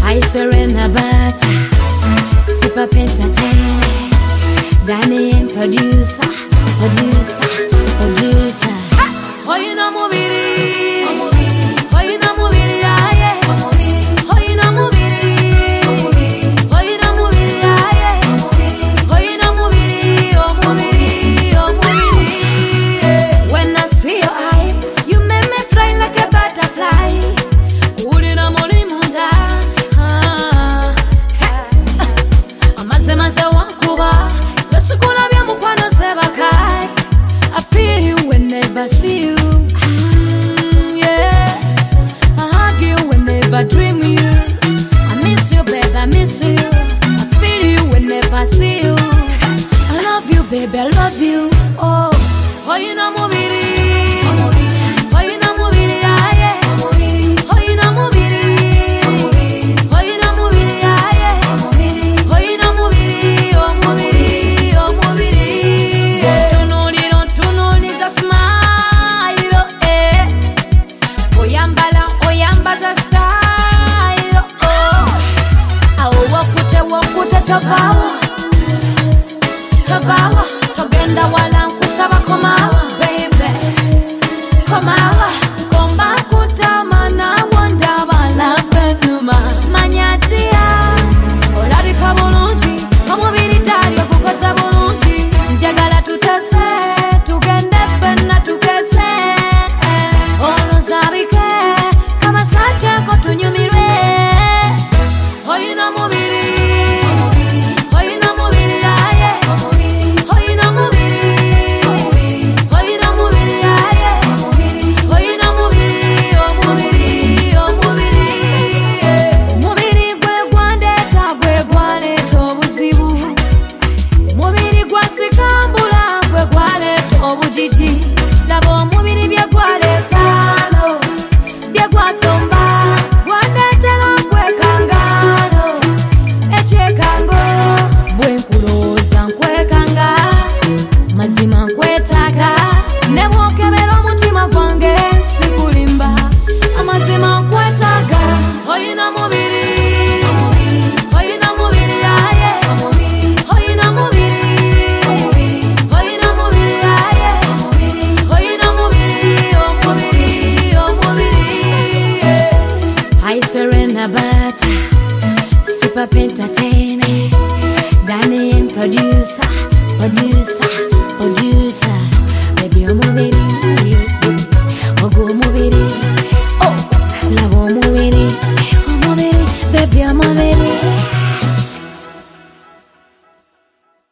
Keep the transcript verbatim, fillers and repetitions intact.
I Serena Bata, Super Entertainment, Danny and producer, producer, producer. Oh, you know movie, oh, you know movie, yeah. Oh, you know movie, oh, you know movie, yeah. Oh, you know movie, oh, movie, oh, movie. When I see your eyes, you make me fly like a butterfly. Ulina moli munda, ah, amaze maze wankuba, besikula bya mukwano sebakai. I feel you whenever I see you, mm, yeah. I hug you whenever I dream you. I miss you, babe, I miss you. I feel you whenever I see you. I love you, baby, I love you. Oh, oh, you know movie. Oh, you know movie, yeah. Oh, you know movie. Oh, you know movie, yeah. Oh, you know movie, oh, movie, oh, movie. Don't know ni, don't know ni za smile, eh. Oyambala, oyambaza style, oh. Awo wakute, wakute tobawa, tobawa, togenda wala nkusaba komawa, baby, komawa, komba kutama na wanda bala fenuma, manyatia, olabika bulungi, omubiri tali okukoza bulungi, njagala tutase, tugende fenna tukese, olozabike, kabasache ko tunyumirwe. Oyina mubiri, oyina mubiri, yeah. Oyina mubiri, oyina mubiri, yeah. Oyina mubiri, oh mubiri, oh mubiri. Mubiri gwe gwandeta, gwe gwaleta obuzibu. Mubiri gwasikambula, gwe gwaleta obujiji. Laba omubiri bye gwaleta, no, bye gwasomba, gwandetera nkwekangano, ekyekanga, bwe nkulowooza nkwekanga, mazima nkwetaaga, ne bw'okebera omutima gwange sikulimba, amazima nkwetaaga. Oyina mubiri, oyina mubiri, yeah. Oyina mubiri, oyina mubiri, yeah. Oyina mubiri, oh mubiri, oh mubiri. I Serena Bata, Super Entertainment, Danny and producer, producer, producer. Baby, oh mubiri, oh go mubiri, oh love oh mubiri, oh mubiri, baby, oh mubiri.